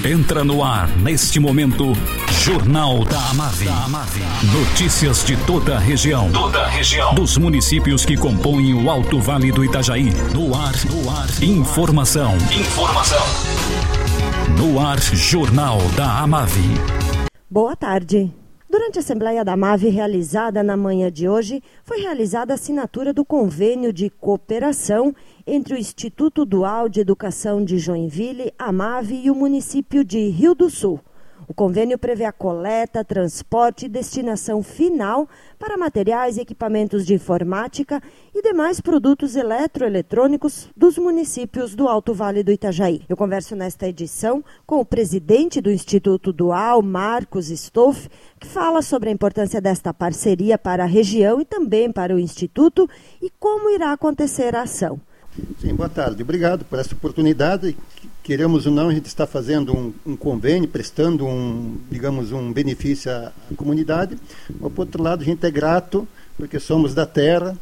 Entra no ar, neste momento, Jornal da Amave. Notícias de toda a região. Dos municípios que compõem o Alto Vale do Itajaí. No ar. Informação. No ar, Jornal da Amave. Boa tarde. Durante a Assembleia da Amave realizada na manhã de hoje, foi realizada a assinatura do convênio de cooperação entre o Instituto Dual de Educação de Joinville, Amave e o município de Rio do Sul. O convênio prevê a coleta, transporte e destinação final para materiais e equipamentos de informática e demais produtos eletroeletrônicos dos municípios do Alto Vale do Itajaí. Eu converso nesta edição com o presidente do Instituto Dual, Marcos Stoff, que fala sobre a importância desta parceria para a região e também para o Instituto e como irá acontecer a ação. Sim, boa tarde. Obrigado por essa oportunidade. Queremos ou não, a gente está fazendo um convênio, prestando um benefício à comunidade. Mas, por outro lado, a gente é grato, porque somos da terra,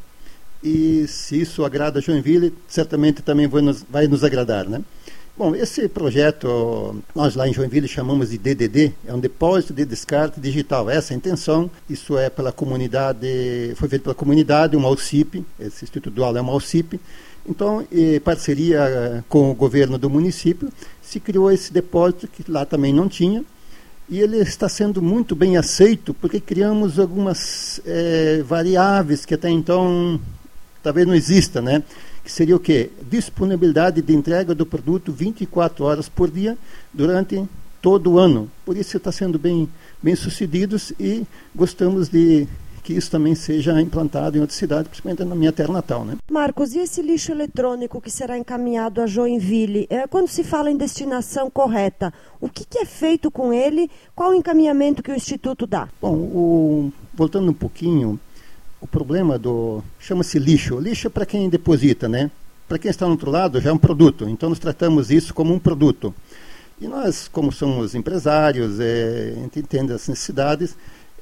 e se isso agrada a Joinville, certamente também vai nos agradar, né? Bom, esse projeto, nós lá em Joinville chamamos de DDD, é um depósito de descarte digital. Essa é a intenção, isso é pela comunidade, foi feito pela comunidade, uma AUCIP, esse Instituto Dual é uma AUCIP. Então, em parceria com o governo do município, se criou esse depósito que lá também não tinha, e ele está sendo muito bem aceito, porque criamos algumas variáveis que até então talvez não exista, né? Que seria o quê? Disponibilidade de entrega do produto 24 horas por dia durante todo o ano. Por isso está sendo bem sucedidos e gostamos de que isso também seja implantado em outras cidades, principalmente na minha terra natal, né? Marcos, e esse lixo eletrônico que será encaminhado a Joinville, quando se fala em destinação correta, o que é feito com ele? Qual o encaminhamento que o Instituto dá? Bom, voltando um pouquinho, o problema chama-se lixo. Lixo é para quem deposita, né? Para quem está no outro lado já é um produto, então nós tratamos isso como um produto. E nós, como somos empresários, a gente entende as necessidades,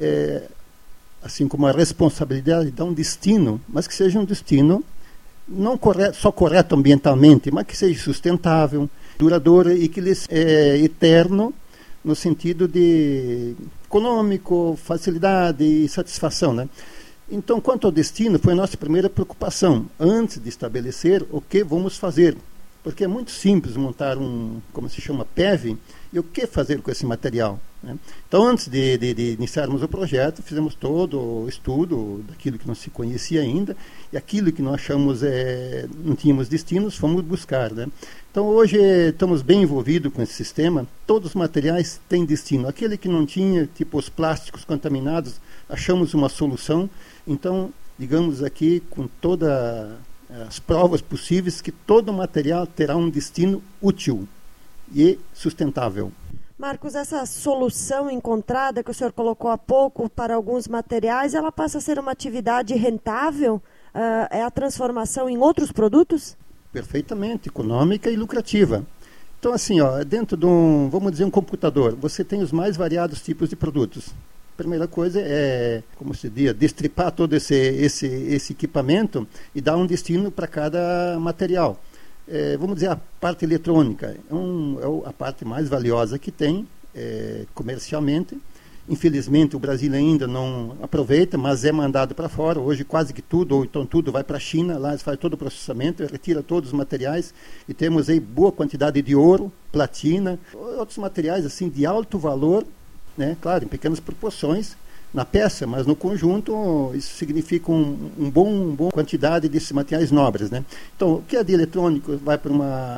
assim como a responsabilidade de dar um destino, mas que seja um destino não só correto ambientalmente, mas que seja sustentável, duradouro e que é eterno no sentido de econômico, facilidade e satisfação, né? Então, quanto ao destino, foi a nossa primeira preocupação, antes de estabelecer o que vamos fazer. Porque é muito simples montar como se chama, PEV, e o que fazer com esse material, né? Então, antes de iniciarmos o projeto, fizemos todo o estudo daquilo que não se conhecia ainda, e aquilo que nós achamos não tínhamos destinos, fomos buscar, né? Então, hoje estamos bem envolvidos com esse sistema, todos os materiais têm destino. Aquele que não tinha, tipo os plásticos contaminados, achamos uma solução. Então, digamos aqui, com todas as provas possíveis, que todo material terá um destino útil e sustentável. Marcos, essa solução encontrada que o senhor colocou há pouco para alguns materiais, ela passa a ser uma atividade rentável? É a transformação em outros produtos? Perfeitamente, econômica e lucrativa. Então, assim, dentro de vamos dizer, um computador, você tem os mais variados tipos de produtos. A primeira coisa é, como se diz, destripar todo esse equipamento e dar um destino para cada material. Vamos dizer, a parte eletrônica é a parte mais valiosa que tem comercialmente. Infelizmente, o Brasil ainda não aproveita, mas é mandado para fora. Hoje, quase que tudo, ou então tudo, vai para a China. Lá eles fazem todo o processamento, retira todos os materiais. E temos aí boa quantidade de ouro, platina, outros materiais assim de alto valor, né? Claro, em pequenas proporções na peça, mas no conjunto isso significa uma boa quantidade desses materiais nobres, né? Então, o que é de eletrônico vai para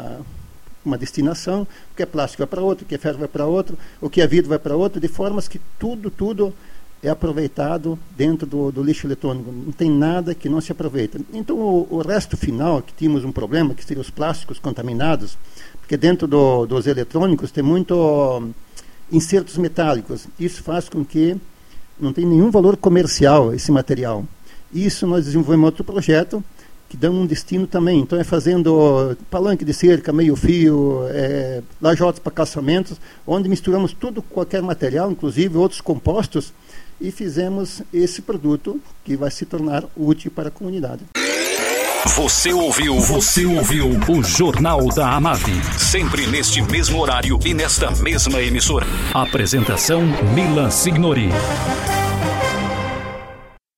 uma destinação, o que é plástico vai para outro, o que é ferro vai para outro, o que é vidro vai para outro, de formas que tudo é aproveitado dentro do lixo eletrônico. Não tem nada que não se aproveita. Então, o resto final, que tínhamos um problema, que seriam os plásticos contaminados, porque dentro dos eletrônicos tem muito insertos metálicos. Isso faz com que não tenha nenhum valor comercial esse material. Isso nós desenvolvemos outro projeto que dá um destino também. Então é fazendo palanque de cerca, meio fio, lajotas para calçamentos, onde misturamos tudo, qualquer material, inclusive outros compostos, e fizemos esse produto que vai se tornar útil para a comunidade. Você ouviu o Jornal da Amave. Sempre neste mesmo horário e nesta mesma emissora. Apresentação Milan Signori.